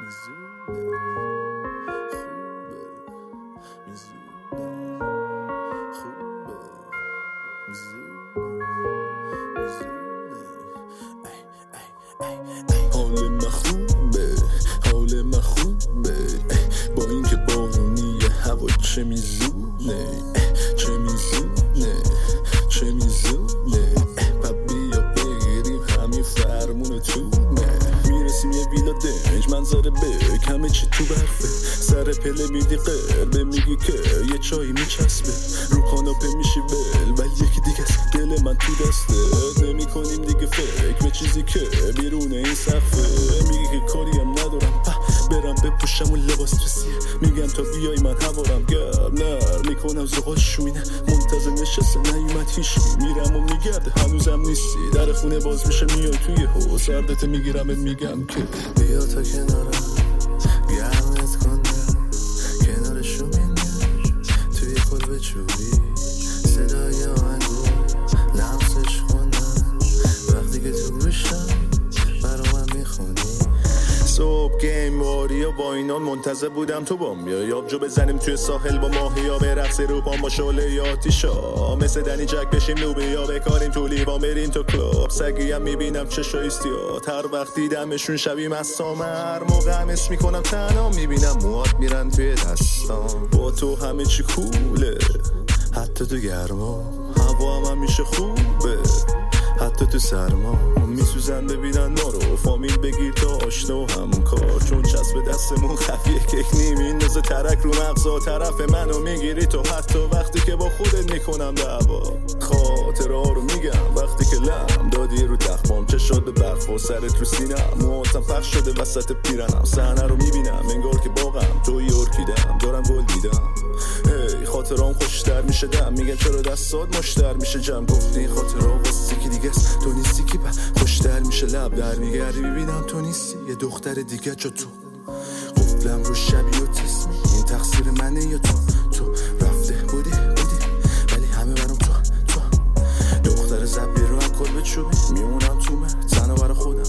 حال من خوبه، حال من خوبه، با این که بارونیه هوا چه میزونه، چه میزونه، چه میزونه. پا بیا بگیریم همین فرمون تونه، میرسیم یه ویلا دنج منظره بک، همه چی تو برفه، سر پله میدی قربه، میگی که یه چایی میچسبه، رو کاناپه میشی ول، ولی یکی دیگه است دل من تو دسته، نمی کنیم دیگه فکر به چیزی که بیرون این صفحه، میگی که کاری هم ندارم برم بپوشم اون لباس تو سیه، میگم تا بیای من هوارم گرم نر میکنم زغال شوینه، منتظر نشسته نیومد هیچی، میرم و میگرده هنوزم نیستی، در خونه باز میشه میای توی هو، سردت میگیرم میگم که بیا تا کنارم گرمت کنم، کنار شومینه توی کلبه چوبی، صدای آهنگو لمسش خوندم، وقتی که تو گوشم برا من میخونی. صبح گیم واری و با اینان منتظر بودم تو بام بیای، آبجو بزنیم توی ساحل با ماهیا، برقص رو پام با شعله یا آتیشا، مثل دنی جک بشیم نوبیا، بکاریم تو لیوان بریم تو کلوب، سگی هم میبینم چشایستیات، هر وقت دیدمشون شبیه مستام، هر موقع همس میکنم تنها میبینم موات میرن توی دستام، با تو همه چی کوله حتی تو گرما، هوا هم میشه خوبه حتی تو سرما، میسوزن ببینن ما رو، فامیل بگیر تا آشنا و همکار، چون چسب دستمون خفیه که میندازه ترک رو مغزا، طرف منو میگیری تو حتی وقتی که با خودت میکنم دعوا، خاطرها رو میگم وقتی که لم دادی رو تخمام، چشات به برف و سرت رو سینم، موهاتم پخش شده وسط پیرنم، صحنه رو میبینم انگار که باغم توی ارکیدم، دارم گل دیدم، هی خاطرام خوشتر میشه دم، میگن چرا دستات مشتر میشه جمع، گفتی خاطرها واسه کی دیگه است، تو نیستی که خوشتر میشه لب در میگردی میبینم تو نیستی، یه دختر دیگه جا تو، قفلم رو شبی و تسمی، این تقصیر منه یا تو رفته بودی ولی همه برام تو دختر زبی رو هم کل به چوبی، میمونم تو من تنها برا خودم،